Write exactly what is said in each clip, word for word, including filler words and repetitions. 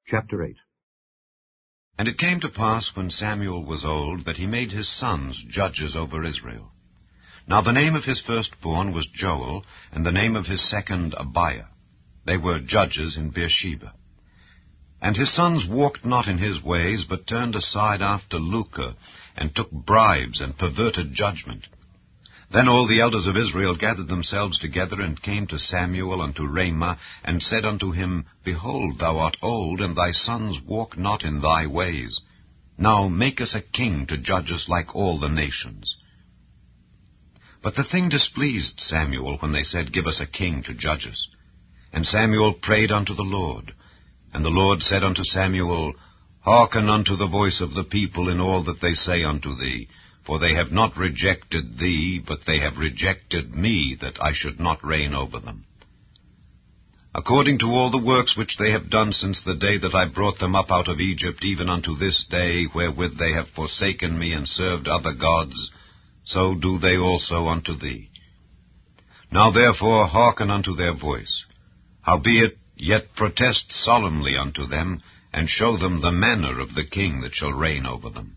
Chapter eight. And it came to pass, when Samuel was old, that he made his sons judges over Israel. Now the name of his firstborn was Joel, and the name of his second Abiah. They were judges in Beersheba. And his sons walked not in his ways, but turned aside after lucre, and took bribes, and perverted judgment. Then all the elders of Israel gathered themselves together, and came to Samuel unto Ramah, and said unto him, Behold, thou art old, and thy sons walk not in thy ways. Now make us a king to judge us like all the nations. But the thing displeased Samuel, when they said, Give us a king to judge us. And Samuel prayed unto the Lord. And the Lord said unto Samuel, Hearken unto the voice of the people in all that they say unto thee. For they have not rejected thee, but they have rejected me, that I should not reign over them. According to all the works which they have done since the day that I brought them up out of Egypt, even unto this day, wherewith they have forsaken me and served other gods, so do they also unto thee. Now therefore hearken unto their voice. Howbeit, yet protest solemnly unto them, and show them the manner of the king that shall reign over them.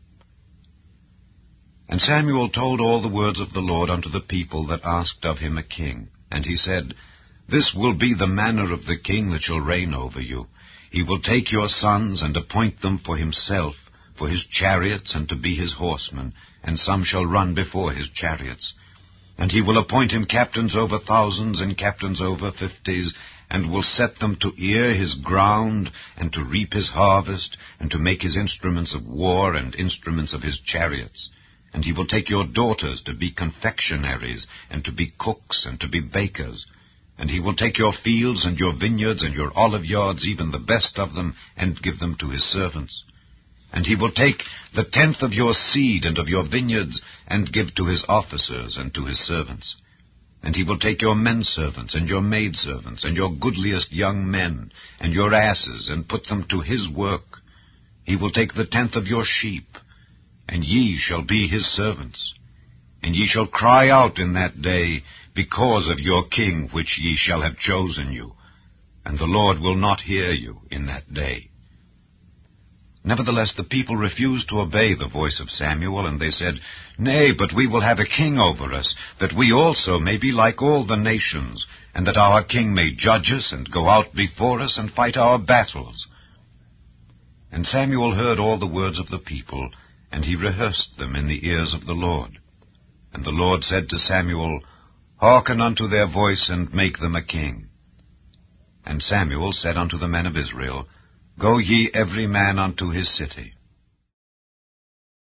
And Samuel told all the words of the Lord unto the people that asked of him a king. And he said, This will be the manner of the king that shall reign over you. He will take your sons, and appoint them for himself, for his chariots, and to be his horsemen, and some shall run before his chariots. And he will appoint him captains over thousands, and captains over fifties, and will set them to ear his ground, and to reap his harvest, and to make his instruments of war, and instruments of his chariots. And he will take your daughters to be confectionaries, and to be cooks, and to be bakers. And he will take your fields, and your vineyards, and your olive yards, even the best of them, and give them to his servants. And he will take the tenth of your seed and of your vineyards, and give to his officers and to his servants. And he will take your menservants, and your maidservants, and your goodliest young men, and your asses, and put them to his work. He will take the tenth of your sheep, and ye shall be his servants. And ye shall cry out in that day, because of your king which ye shall have chosen you. And the Lord will not hear you in that day. Nevertheless the people refused to obey the voice of Samuel, and they said, Nay, but we will have a king over us, that we also may be like all the nations, and that our king may judge us, and go out before us, and fight our battles. And Samuel heard all the words of the people, and he rehearsed them in the ears of the Lord. And the Lord said to Samuel, Hearken unto their voice, and make them a king. And Samuel said unto the men of Israel, Go ye every man unto his city.